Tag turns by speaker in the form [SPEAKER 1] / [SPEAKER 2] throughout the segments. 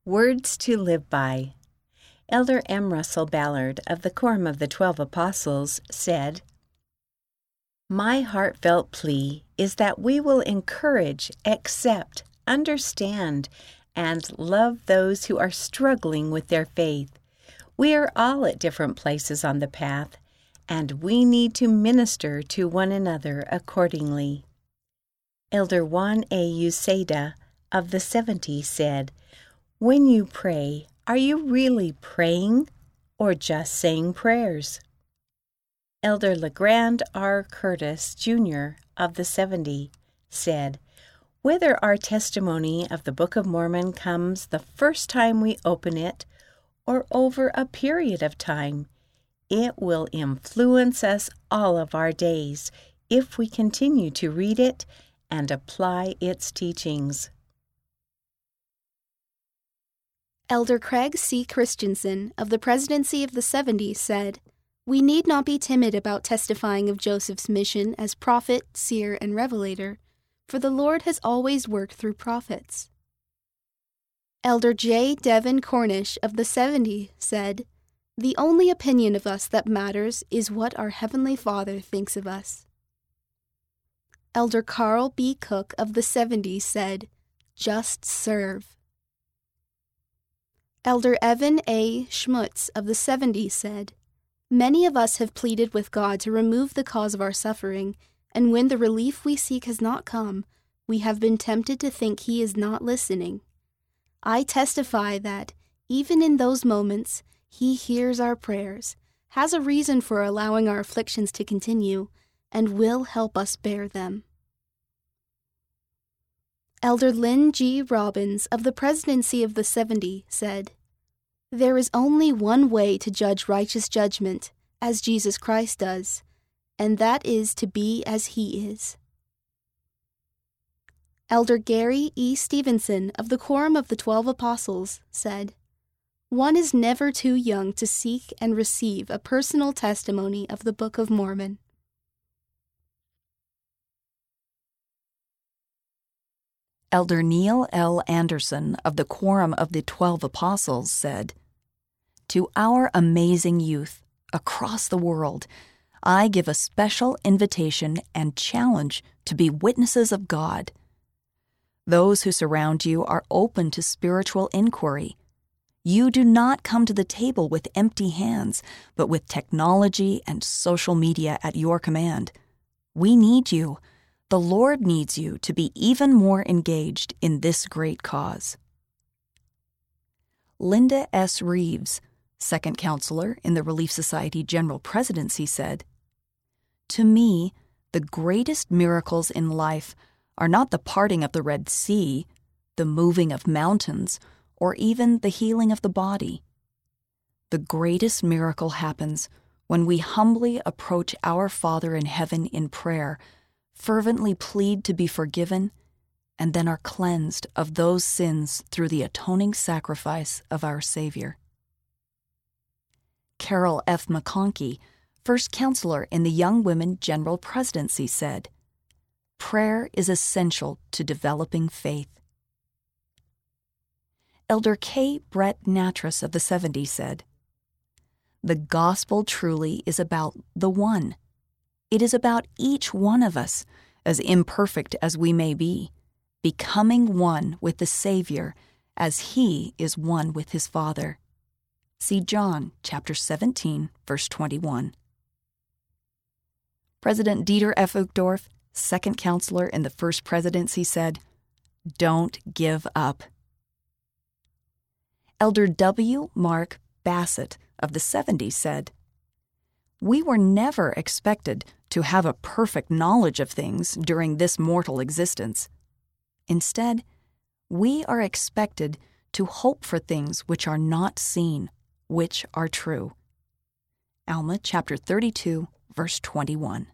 [SPEAKER 1] Words to Live By. Elder M. Russell Ballard of the Quorum of the 12 Apostles said, "My heartfelt plea is that we will encourage, accept, understand, and love those who are struggling with their faith. We are all at different places on the path, and we need to minister to one another accordingly." Elder Juan A. Uceda of the 70 said, "When you pray, are you really praying or just saying prayers?" Elder LeGrand R. Curtis, Jr. of the 70 said, "Whether our testimony of the Book of Mormon comes the first time we open it or over a period of time, it will influence us all of our days if we continue to read it and apply its teachings."
[SPEAKER 2] Elder Craig C. Christensen of the Presidency of the 70 said, "We need not be timid about testifying of Joseph's mission as prophet, seer, and revelator, for the Lord has always worked through prophets." Elder J. Devin Cornish of the 70 said, "The only opinion of us that matters is what our Heavenly Father thinks of us." Elder Carl B. Cook of the 70 said, "Just serve." Elder Evan A. Schmutz of the 70 said, "Many of us have pleaded with God to remove the cause of our suffering, and when the relief we seek has not come, we have been tempted to think He is not listening. I testify that, even in those moments, He hears our prayers, has a reason for allowing our afflictions to continue, and will help us bear them." Elder Lynn G. Robbins of the Presidency of the 70 said, "There is only one way to judge righteous judgment, as Jesus Christ does, and that is to be as He is." Elder Gary E. Stevenson of the Quorum of the 12 Apostles said, "One is never too young to seek and receive a personal testimony of the Book of Mormon."
[SPEAKER 3] Elder Neil L. Anderson of the Quorum of the 12 Apostles said, "To our amazing youth across the world, I give a special invitation and challenge to be witnesses of God. Those who surround you are open to spiritual inquiry. You do not come to the table with empty hands, but with technology and social media at your command. We need you. The Lord needs you to be even more engaged in this great cause." Linda S. Reeves, second counselor in the Relief Society General Presidency, said, "To me, the greatest miracles in life are not the parting of the Red Sea, the moving of mountains, or even the healing of the body. The greatest miracle happens when we humbly approach our Father in heaven in prayer, fervently plead to be forgiven, and then are cleansed of those sins through the atoning sacrifice of our Savior." Carol F. McConkie, first counselor in the Young Women General Presidency, said, "Prayer is essential to developing faith." Elder K. Brett Natras of the 70 said, "The gospel truly is about the one. It is about each one of us, as imperfect as we may be, becoming one with the Savior as He is one with His Father." See John chapter 17, verse 21. President Dieter F. Uchtdorf, second counselor in the First Presidency, said, "Don't give up." Elder W. Mark Bassett of the 70 said, "We were never expected to have a perfect knowledge of things during this mortal existence. Instead, we are expected to hope for things which are not seen, which are true." Alma chapter 32, verse 21.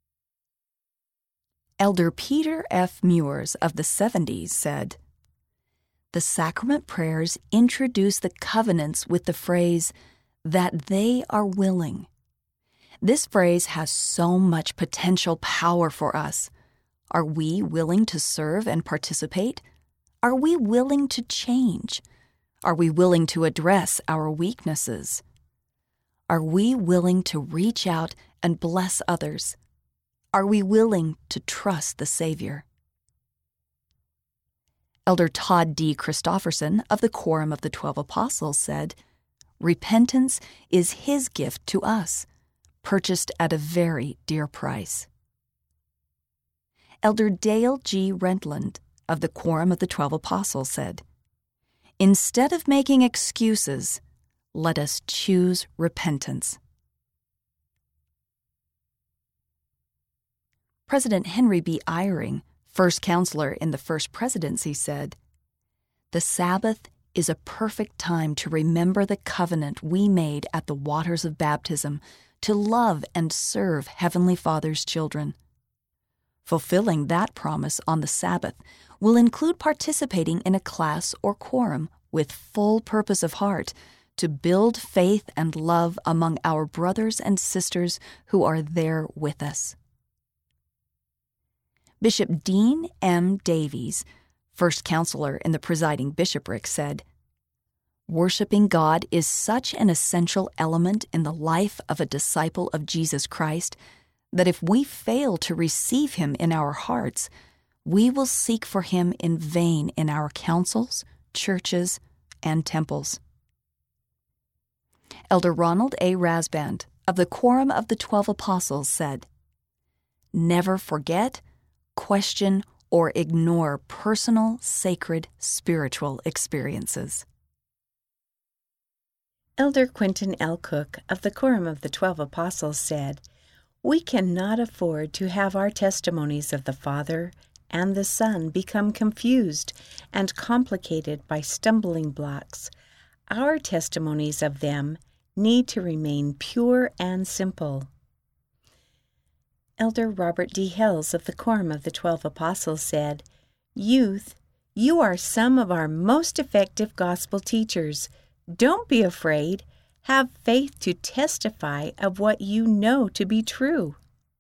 [SPEAKER 3] Elder Peter F. Muirs of the 70s said, "The sacrament prayers introduce the covenants with the phrase, 'that they are willing.' This phrase has so much potential power for us. Are we willing to serve and participate? Are we willing to change? Are we willing to address our weaknesses? Are we willing to reach out and bless others? Are we willing to trust the Savior? Elder Todd D. Christofferson of the Quorum of the 12 Apostles said, "Repentance is His gift to us, purchased at a very dear price." Elder Dale G. Rentland of the Quorum of the 12 Apostles said, "Instead of making excuses, let us choose repentance." President Henry B. Eyring, first counselor in the First Presidency, said, "The Sabbath is a perfect time to remember the covenant we made at the waters of baptism to love and serve Heavenly Father's children. Fulfilling that promise on the Sabbath will include participating in a class or quorum with full purpose of heart to build faith and love among our brothers and sisters who are there with us." Bishop Dean M. Davies, first counselor in the presiding bishopric, said, "Worshiping God is such an essential element in the life of a disciple of Jesus Christ that if we fail to receive Him in our hearts, we will seek for Him in vain in our councils, churches, and temples." Elder Ronald A. Rasband of the Quorum of the 12 Apostles said, "Never forget, question, or ignore personal, sacred, spiritual experiences."
[SPEAKER 1] Elder Quentin L. Cook of the Quorum of the 12 Apostles said, "We cannot afford to have our testimonies of the Father and the Son become confused and complicated by stumbling blocks. Our testimonies of them need to remain pure and simple." Elder Robert D. Hells of the Quorum of the 12 Apostles said, "Youth, you are some of our most effective gospel teachers. Don't be afraid. Have faith to testify of what you know to be true."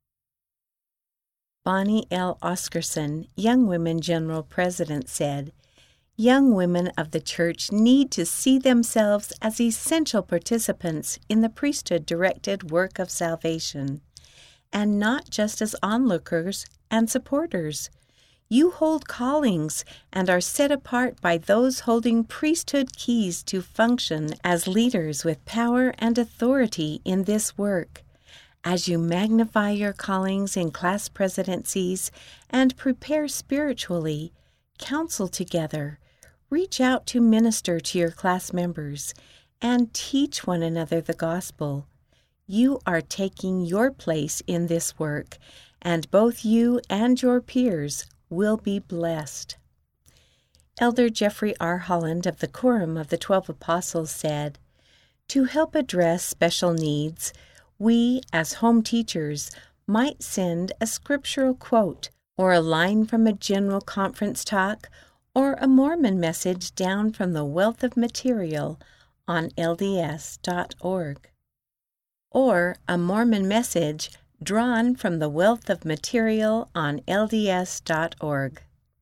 [SPEAKER 1] Bonnie L. Oscarson, Young Women General President, said, "Young women of the church need to see themselves as essential participants in the priesthood-directed work of salvation, and not just as onlookers and supporters. You hold callings and are set apart by those holding priesthood keys to function as leaders with power and authority in this work. As you magnify your callings in class presidencies and prepare spiritually, counsel together, reach out to minister to your class members, and teach one another the gospel. You are taking your place in this work, and both you and your peers will be blessed." Elder Jeffrey R. Holland of the Quorum of the 12 Apostles said, "To help address special needs, we, as home teachers, might send a scriptural quote or a line from a general conference talk or a Mormon message down from the wealth of material on LDS.org. Or a Mormon message drawn from the wealth of material on LDS.org.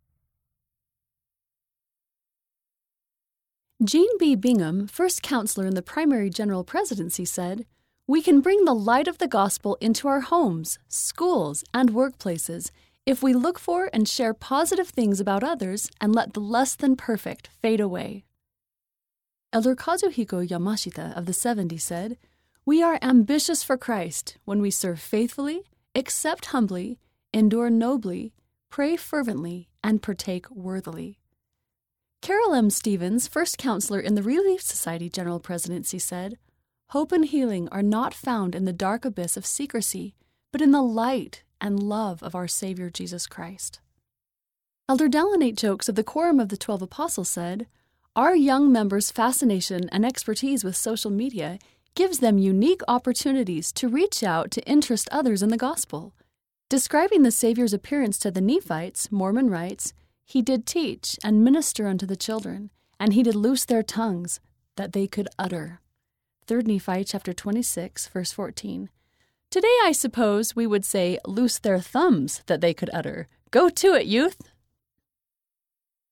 [SPEAKER 4] Jean B. Bingham, first counselor in the Primary General Presidency, said, "We can bring the light of the gospel into our homes, schools, and workplaces if we look for and share positive things about others and let the less than perfect fade away." Elder Kazuhiko Yamashita of the 70 said, "We are ambitious for Christ when we serve faithfully, accept humbly, endure nobly, pray fervently, and partake worthily." Carol M. Stevens, first counselor in the Relief Society General Presidency, said, "Hope and healing are not found in the dark abyss of secrecy, but in the light and love of our Savior Jesus Christ." Elder Dallin H. Oaks of the Quorum of the 12 Apostles said, "Our young members' fascination and expertise with social media gives them unique opportunities to reach out to interest others in the gospel. Describing the Savior's appearance to the Nephites, Mormon writes, 'He did teach and minister unto the children, and he did loose their tongues, that they could utter.'" 3 Nephi chapter 26, verse 14. Today, I suppose we would say, "Loose their thumbs, that they could utter." Go to it, youth!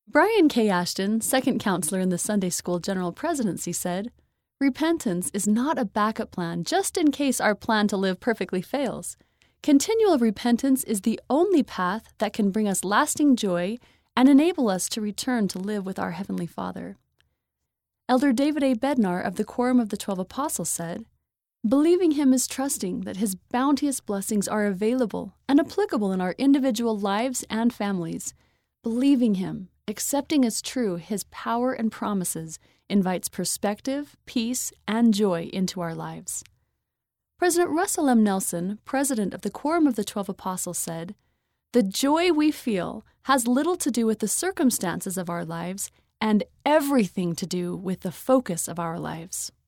[SPEAKER 4] Brian K. Ashton, second counselor in the Sunday School General Presidency, said, "Repentance is not a backup plan just in case our plan to live perfectly fails. Continual repentance is the only path that can bring us lasting joy and enable us to return to live with our Heavenly Father." Elder David A. Bednar of the Quorum of the 12 Apostles said, "Believing Him is trusting that His bounteous blessings are available and applicable in our individual lives and families. Believing Him, accepting as true His power and promises, invites perspective, peace, and joy into our lives." President Russell M. Nelson, president of the Quorum of the 12 Apostles, said, "The joy we feel has little to do with the circumstances of our lives and everything to do with the focus of our lives."